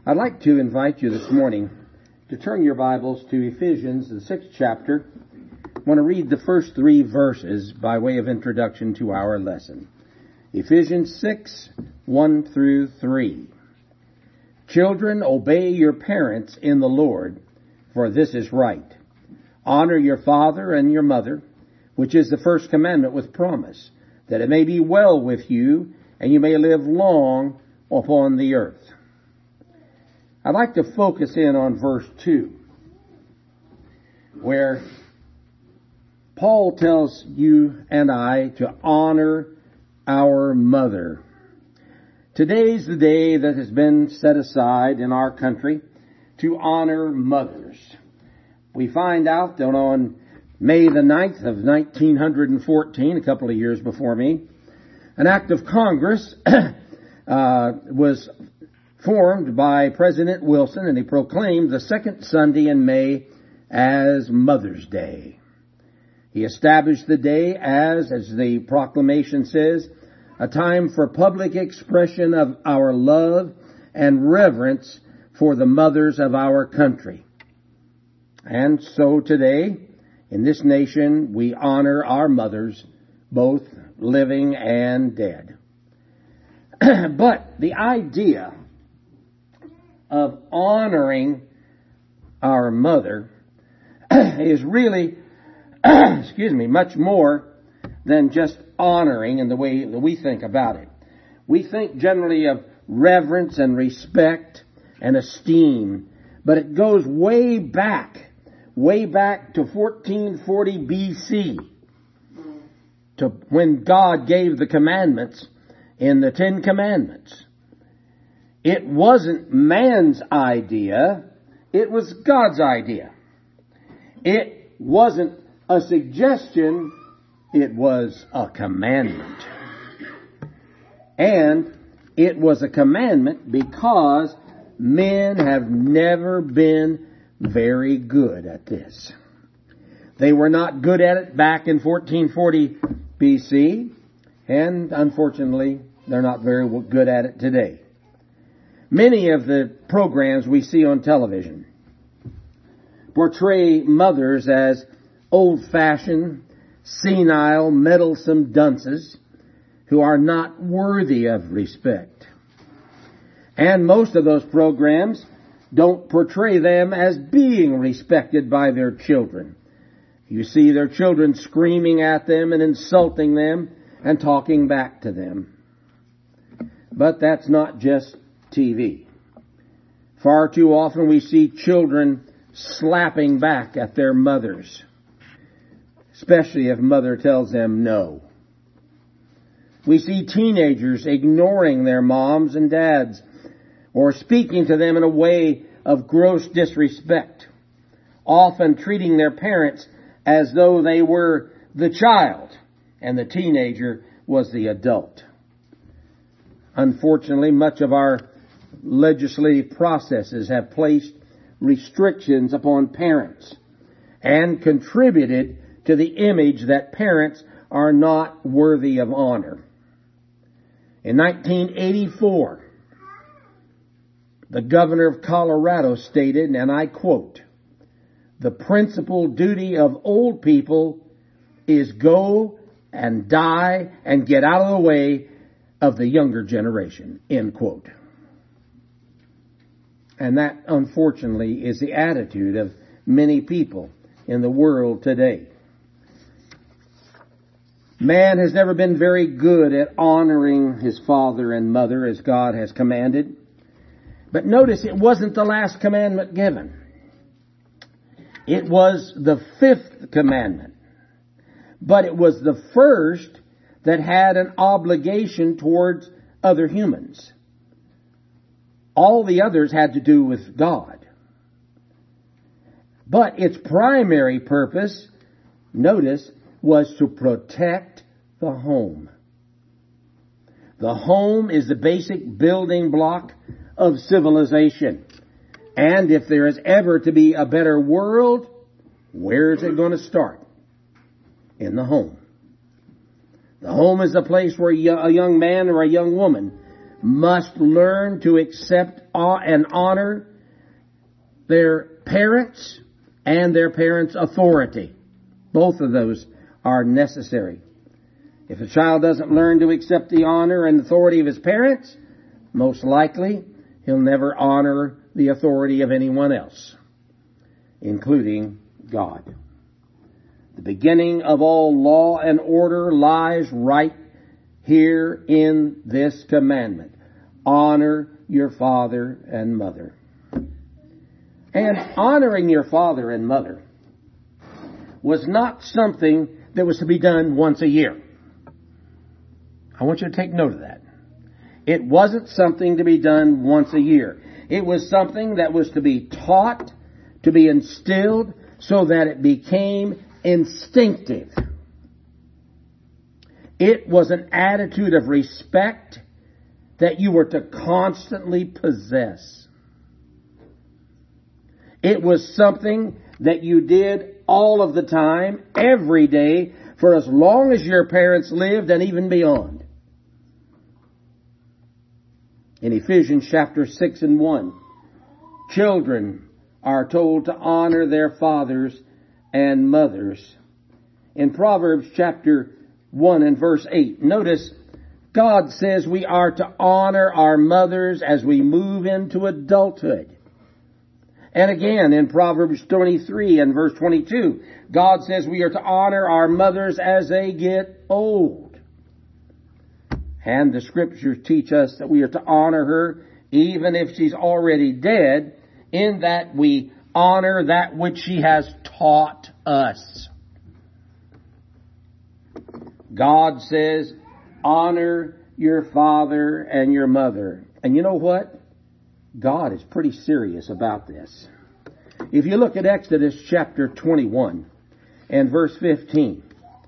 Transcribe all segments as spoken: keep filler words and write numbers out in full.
I'd like to invite you this morning to turn your Bibles to Ephesians, the sixth chapter. I want to read the first three verses by way of introduction to our lesson. Ephesians six, one through three. Children, obey your parents in the Lord, for this is right. Honor your father and your mother, which is the first commandment with promise, that it may be well with you, and you may live long upon the earth. I'd like to focus in on verse two, where Paul tells you and I to honor our mother. Today's the day that has been set aside in our country to honor mothers. We find out that on May the ninth of nineteen fourteen, a couple of years before me, an act of Congress uh, was formed by President Wilson, and he proclaimed the second Sunday in May as Mother's Day. He established the day as, as the proclamation says, a time for public expression of our love and reverence for the mothers of our country. And so today, in this nation, we honor our mothers, both living and dead. But the idea of honoring our mother is really, excuse me, much more than just honoring in the way that we think about it. We think generally of reverence and respect and esteem, but it goes way back, way back to fourteen forty B C, to when God gave the commandments in the Ten Commandments. It wasn't man's idea, it was God's idea. It wasn't a suggestion, it was a commandment. And it was a commandment because men have never been very good at this. They were not good at it back in fourteen forty B C, and unfortunately, they're not very good at it today. Many of the programs we see on television portray mothers as old-fashioned, senile, meddlesome dunces who are not worthy of respect. And most of those programs don't portray them as being respected by their children. You see their children screaming at them and insulting them and talking back to them. But that's not just T V. Far too often we see children slapping back at their mothers, especially if mother tells them no. We see teenagers ignoring their moms and dads or speaking to them in a way of gross disrespect, often treating their parents as though they were the child and the teenager was the adult. Unfortunately, much of our legislative processes have placed restrictions upon parents and contributed to the image that parents are not worthy of honor. In nineteen eighty-four, the governor of Colorado stated, and I quote, "The principal duty of old people is go and die and get out of the way of the younger generation," end quote. And that, unfortunately, is the attitude of many people in the world today. Man has never been very good at honoring his father and mother as God has commanded. But notice it wasn't the last commandment given. It was the fifth commandment. But it was the first that had an obligation towards other humans. All the others had to do with God. But its primary purpose, notice, was to protect the home. The home is the basic building block of civilization. And if there is ever to be a better world, where is it going to start? In the home. The home is the place where a young man or a young woman must learn to accept and honor their parents and their parents' authority. Both of those are necessary. If a child doesn't learn to accept the honor and authority of his parents, most likely he'll never honor the authority of anyone else, including God. The beginning of all law and order lies right here in this commandment. Honor your father and mother. And honoring your father and mother was not something that was to be done once a year. I want you to take note of that. It wasn't something to be done once a year. It was something that was to be taught, to be instilled, so that it became instinctive. It was an attitude of respect that you were to constantly possess. It was something that you did all of the time, every day, for as long as your parents lived and even beyond. In Ephesians chapter six and one, children are told to honor their fathers and mothers. In Proverbs chapter one and verse eight, notice God says we are to honor our mothers as we move into adulthood. And again, in Proverbs twenty-three and verse twenty-two, God says we are to honor our mothers as they get old. And the Scriptures teach us that we are to honor her even if she's already dead, in that we honor that which she has taught us. God says, honor your father and your mother. And you know what? God is pretty serious about this. If you look at Exodus chapter twenty-one and verse fifteen,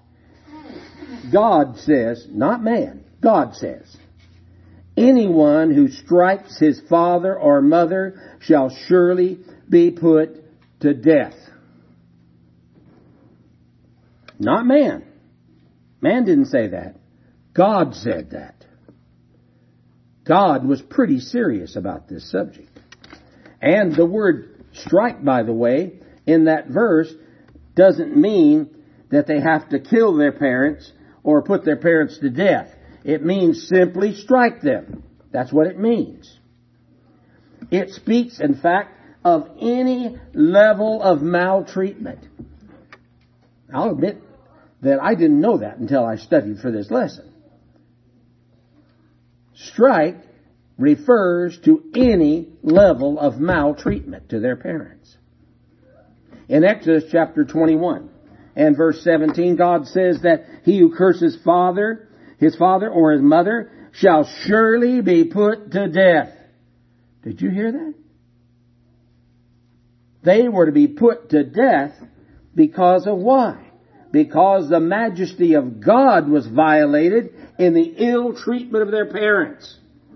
God says, not man, God says, anyone who strikes his father or mother shall surely be put to death. Not man. Man didn't say that. God said that. God was pretty serious about this subject. And the word strike, by the way, in that verse doesn't mean that they have to kill their parents or put their parents to death. It means simply strike them. That's what it means. It speaks, in fact, of any level of maltreatment. I'll admit that I didn't know that until I studied for this lesson. Strike refers to any level of maltreatment to their parents. In Exodus chapter twenty-one and verse seventeen, God says that he who curses father, his father or his mother shall surely be put to death. Did you hear that? They were to be put to death because of why? Because the majesty of God was violated in the ill treatment of their parents.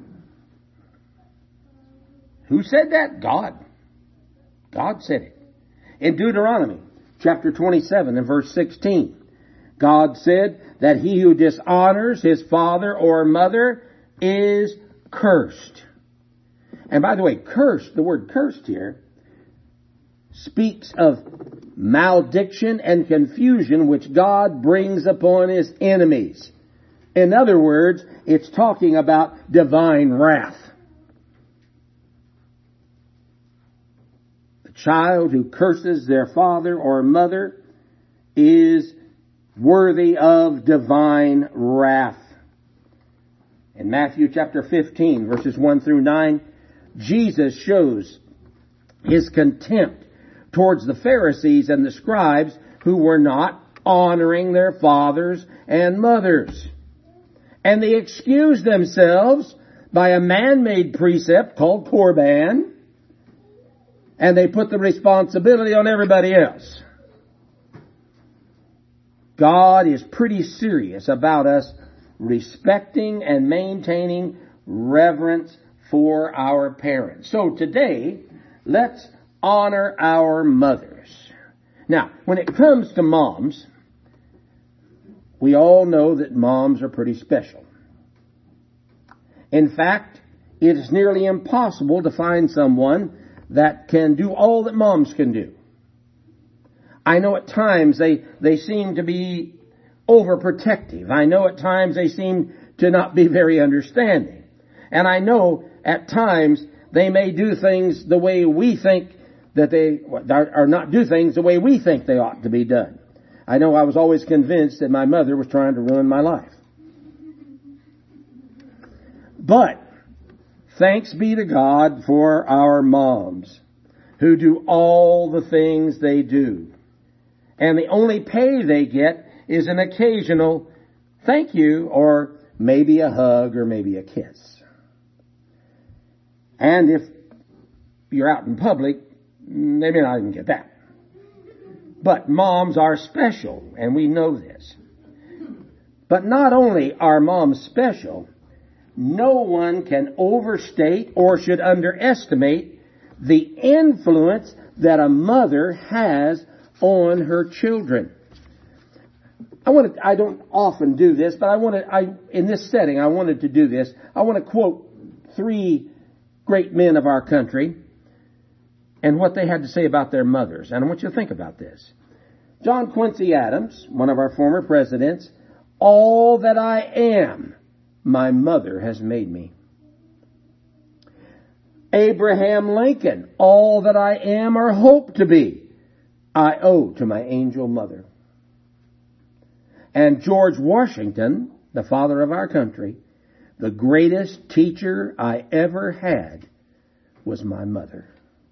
Who said that? God. God said it. In Deuteronomy chapter twenty-seven and verse sixteen, God said that he who dishonors his father or mother is cursed. And by the way, cursed, the word cursed here, speaks of malediction and confusion which God brings upon his enemies. In other words, it's talking about divine wrath. The child who curses their father or mother is worthy of divine wrath. In Matthew chapter fifteen, verses one through nine, Jesus shows his contempt towards the Pharisees and the scribes who were not honoring their fathers and mothers. And they excused themselves by a man-made precept called Korban, and they put the responsibility on everybody else. God is pretty serious about us respecting and maintaining reverence for our parents. So today, let's honor our mothers. Now, when it comes to moms, we all know that moms are pretty special. In fact, it is nearly impossible to find someone that can do all that moms can do. I know at times they, they seem to be overprotective. I know at times they seem to not be very understanding. And I know at times they may do things the way we think that they, or not do things the way we think they ought to be done. I know I was always convinced that my mother was trying to ruin my life. But thanks be to God for our moms who do all the things they do. And the only pay they get is an occasional thank you or maybe a hug or maybe a kiss. And if you're out in public, maybe not even get that. But moms are special, and we know this. But not only are moms special, no one can overstate or should underestimate the influence that a mother has on her children. I want to, I don't often do this, but I want to, I, in this setting, I wanted to do this. I want to quote three great men of our country and what they had to say about their mothers. And I want you to think about this. John Quincy Adams, one of our former presidents, all that I am, my mother has made me. Abraham Lincoln, all that I am or hope to be, I owe to my angel mother. And George Washington, the father of our country, the greatest teacher I ever had was my mother.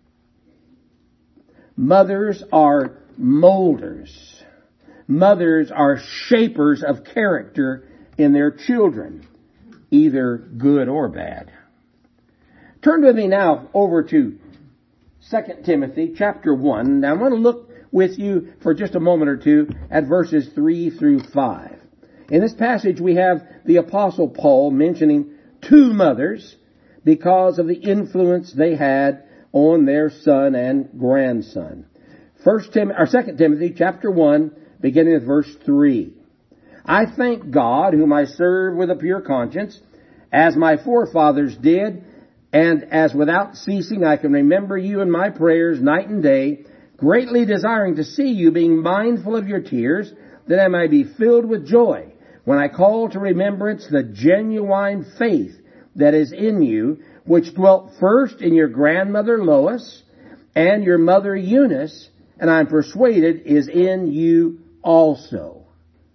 Mothers are molders. Mothers are shapers of character in their children, either good or bad. Turn with me now over to Second Timothy chapter one. Now I'm going to look with you for just a moment or two at verses three through five. In this passage we have the Apostle Paul mentioning two mothers because of the influence they had on their son and grandson. First Tim, or Second Timothy chapter one, beginning with verse three. I thank God, whom I serve with a pure conscience, as my forefathers did, and as without ceasing I can remember you in my prayers night and day, greatly desiring to see you, being mindful of your tears, that I may be filled with joy when I call to remembrance the genuine faith that is in you, which dwelt first in your grandmother Lois and your mother Eunice, and I'm persuaded is in you also.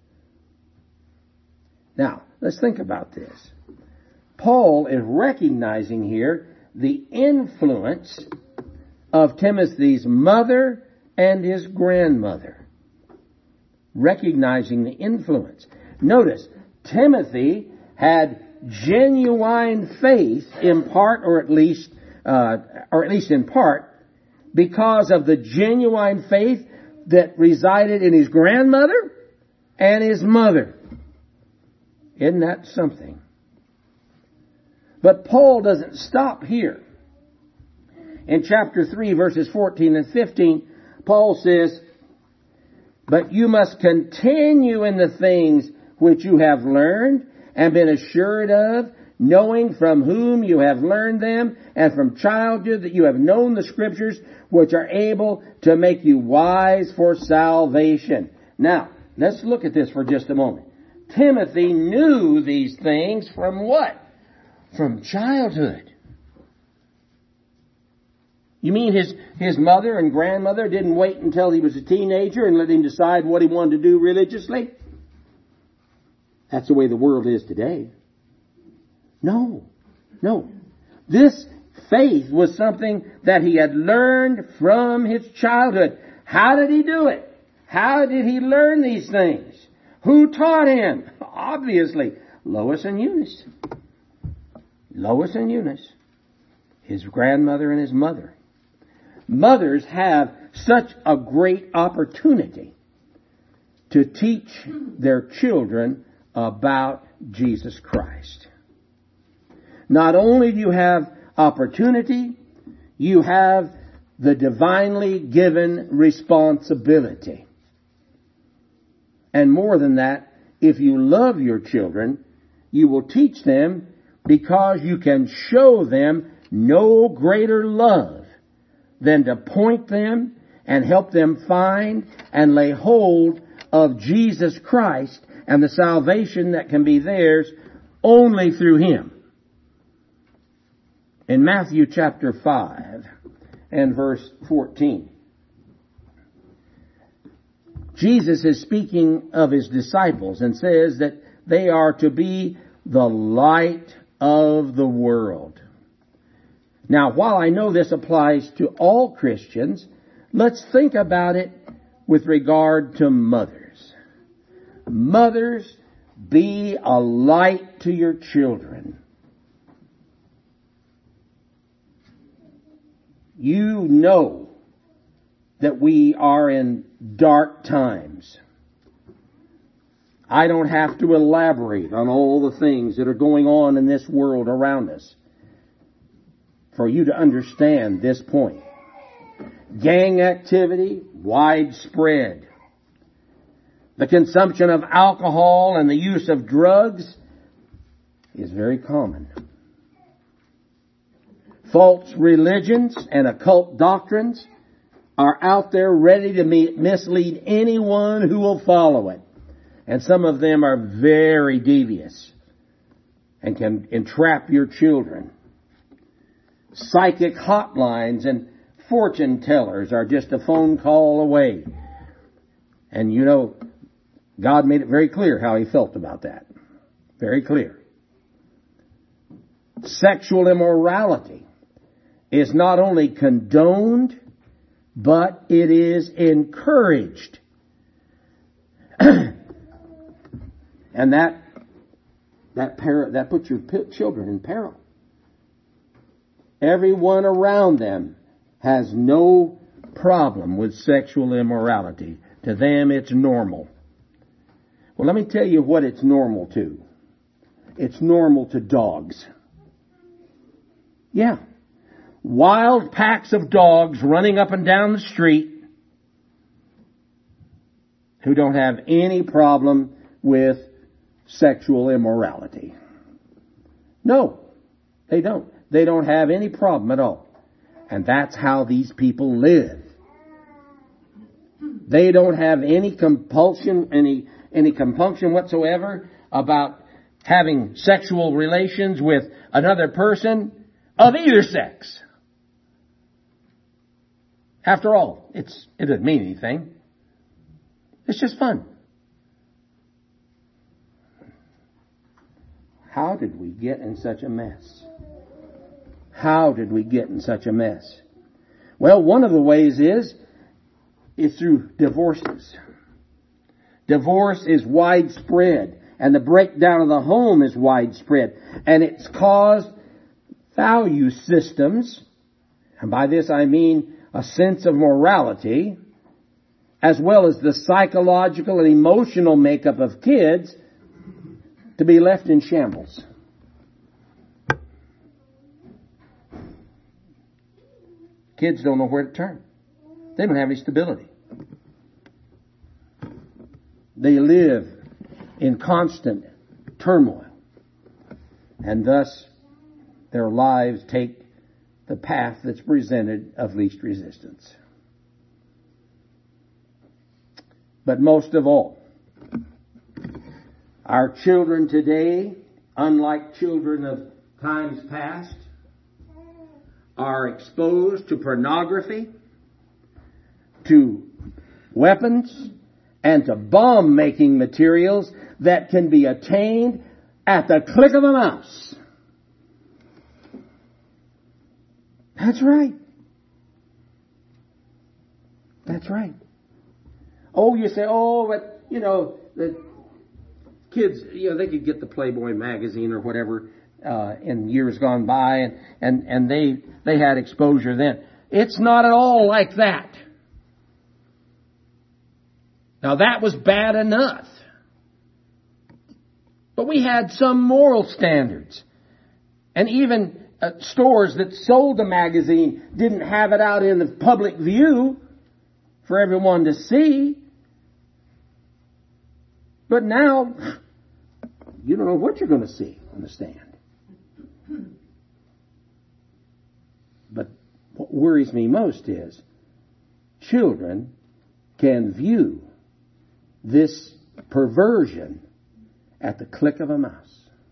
Now, let's think about this. Paul is recognizing here the influence of Timothy's mother and his grandmother. Recognizing the influence. Notice, Timothy had genuine faith in part, or at least, uh, or at least in part, because of the genuine faith that resided in his grandmother and his mother. Isn't that something? But Paul doesn't stop here. In chapter three, verses fourteen and fifteen, Paul says, but you must continue in the things which you have learned and been assured of, knowing from whom you have learned them, and from childhood that you have known the Scriptures, which are able to make you wise for salvation. Now, let's look at this for just a moment. Timothy knew these things from what? From childhood. You mean his, his mother and grandmother didn't wait until he was a teenager and let him decide what he wanted to do religiously? That's the way the world is today. No. No. This faith was something that he had learned from his childhood. How did he do it? How did he learn these things? Who taught him? Obviously, Lois and Eunice. Lois and Eunice. His grandmother and his mother. Mothers have such a great opportunity to teach their children about Jesus Christ. Not only do you have opportunity, you have the divinely given responsibility. And more than that, if you love your children, you will teach them because you can show them no greater love than to point them and help them find and lay hold of Jesus Christ and the salvation that can be theirs only through Him. In Matthew chapter five and verse fourteen, Jesus is speaking of His disciples and says that they are to be the light of the world. Now, while I know this applies to all Christians, let's think about it with regard to mothers. Mothers, be a light to your children. You know that we are in dark times. I don't have to elaborate on all the things that are going on in this world around us for you to understand this point. Gang activity, widespread. The consumption of alcohol and the use of drugs is very common. False religions and occult doctrines are out there ready to mislead anyone who will follow it. And some of them are very devious and can entrap your children. Psychic hotlines and fortune tellers are just a phone call away. And you know, God made it very clear how He felt about that. Very clear. Sexual immorality is not only condoned, but it is encouraged. And that that par- that puts your p- children in peril. Everyone around them has no problem with sexual immorality. To them, it's normal. Well, let me tell you what it's normal to. It's normal to dogs. Yeah. Wild packs of dogs running up and down the street who don't have any problem with sexual immorality. No, they don't. They don't have any problem at all. And that's how these people live. They don't have any compulsion, any, any compunction whatsoever about having sexual relations with another person of either sex. After all, it's, it doesn't mean anything. It's just fun. How did we get in such a mess? How did we get in such a mess? Well, one of the ways is, is through divorces. Divorce is widespread, and the breakdown of the home is widespread, and it's caused value systems, and by this I mean a sense of morality, as well as the psychological and emotional makeup of kids, to be left in shambles. Kids don't know where to turn. They don't have any stability. They live in constant turmoil. And thus, their lives take the path that's presented of least resistance. But most of all, our children today, unlike children of times past, are exposed to pornography, to weapons, and to bomb-making materials that can be attained at the click of a mouse. That's right. That's right. Oh, you say, oh, but, you know, the kids, you know, they could get the Playboy magazine or whatever uh, in years gone by, and, and, and they, they had exposure then. It's not at all like that. Now, that was bad enough. But we had some moral standards. And even uh, stores that sold the magazine didn't have it out in the public view for everyone to see. But now, you don't know what you're going to see on the stand. But what worries me most is children can view this perversion at the click of a mouse.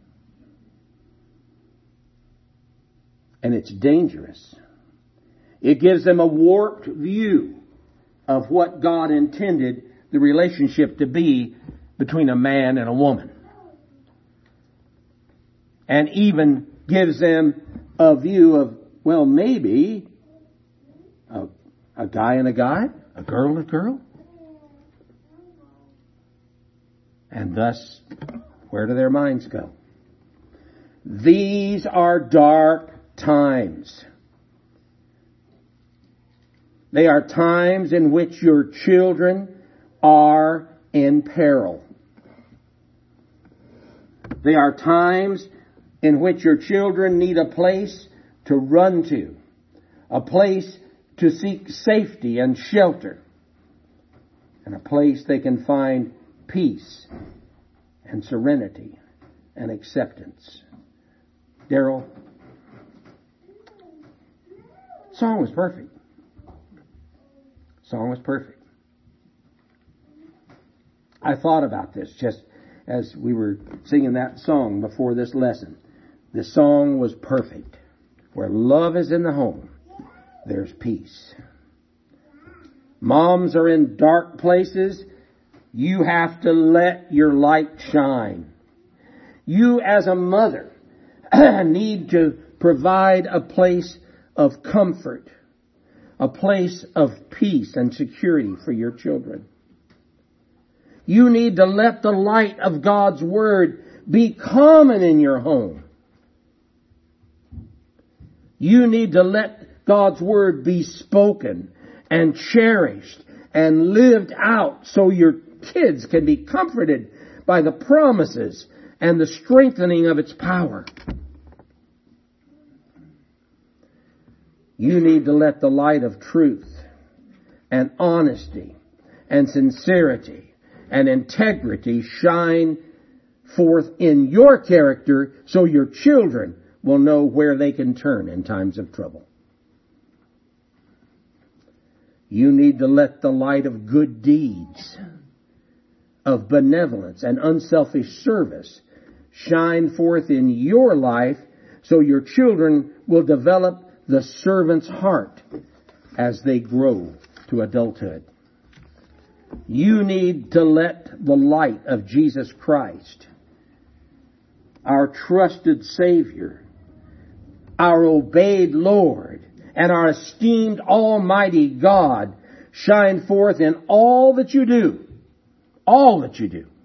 And it's dangerous. It gives them a warped view of what God intended the relationship to be between a man and a woman. And even gives them a view of, well, maybe a, a guy and a guy, a girl and a girl. And thus, where do their minds go? These are dark times. They are times in which your children are in peril. They are times in which your children need a place to run to, a place to seek safety and shelter, and a place they can find peace and serenity and acceptance. Daryl, song was perfect. Song was perfect. I thought about this just as we were singing that song before this lesson. The song was perfect. Where love is in the home, there's peace. Moms are in dark places. You have to let your light shine. You as a mother need to provide a place of comfort, a place of peace and security for your children. You need to let the light of God's Word be common in your home. You need to let God's Word be spoken and cherished and lived out so your kids can be comforted by the promises and the strengthening of its power. You need to let the light of truth and honesty and sincerity and integrity shine forth in your character so your children will know where they can turn in times of trouble. You need to let the light of good deeds, of benevolence and unselfish service shine forth in your life so your children will develop the servant's heart as they grow to adulthood. You need to let the light of Jesus Christ, our trusted Savior, our obeyed Lord, and our esteemed Almighty God shine forth in all that you do. All that you do.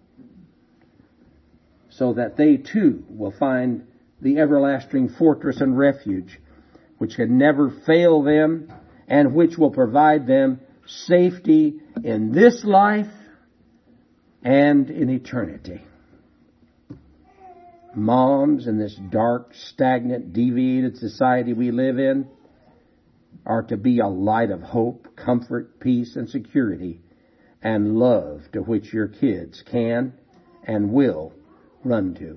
So that they too will find the everlasting fortress and refuge which can never fail them and which will provide them safety in this life and in eternity. Moms, in this dark, stagnant, deviated society we live in, are to be a light of hope, comfort, peace, and security, and love to which your kids can and will run to.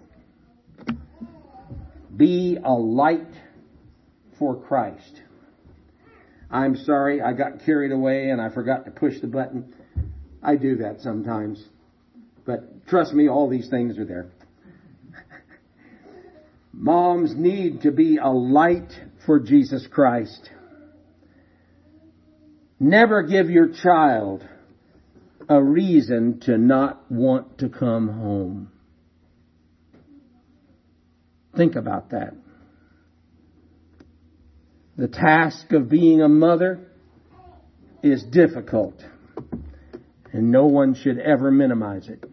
Be a light for Christ. I'm sorry, I got carried away and I forgot to push the button. I do that sometimes. But trust me, all these things are there. Moms need to be a light for Jesus Christ. Never give your child a reason to not want to come home. Think about that. The task of being a mother is difficult, and no one should ever minimize it.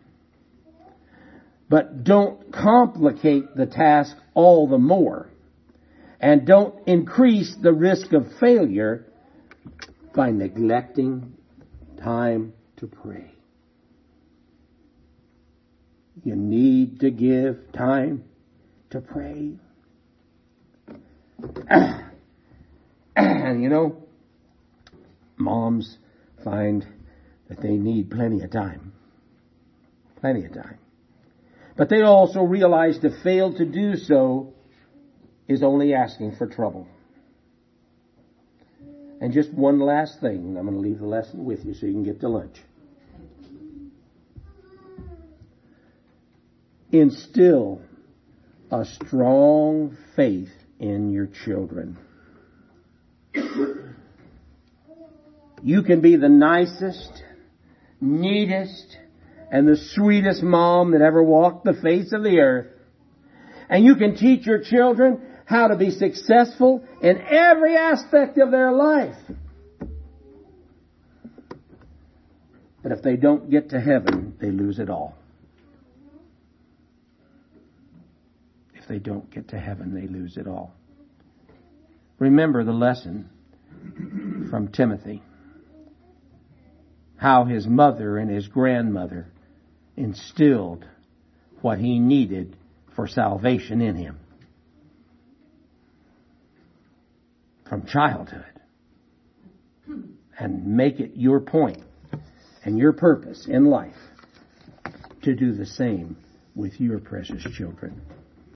But don't complicate the task all the more, and don't increase the risk of failure by neglecting time to pray. You need to give time to pray. And you know, moms find that they need plenty of time. Plenty of time. But they also realize to fail to do so is only asking for trouble. And just one last thing. I'm going to leave the lesson with you so you can get to lunch. Instill a strong faith in your children. You can be the nicest, neatest, and the sweetest mom that ever walked the face of the earth. And you can teach your children how to be successful in every aspect of their life. But if they don't get to heaven, they lose it all. If they don't get to heaven, they lose it all. Remember the lesson from Timothy. How his mother and his grandmother instilled what he needed for salvation in him. From childhood. And make it your point and your purpose in life to do the same with your precious children.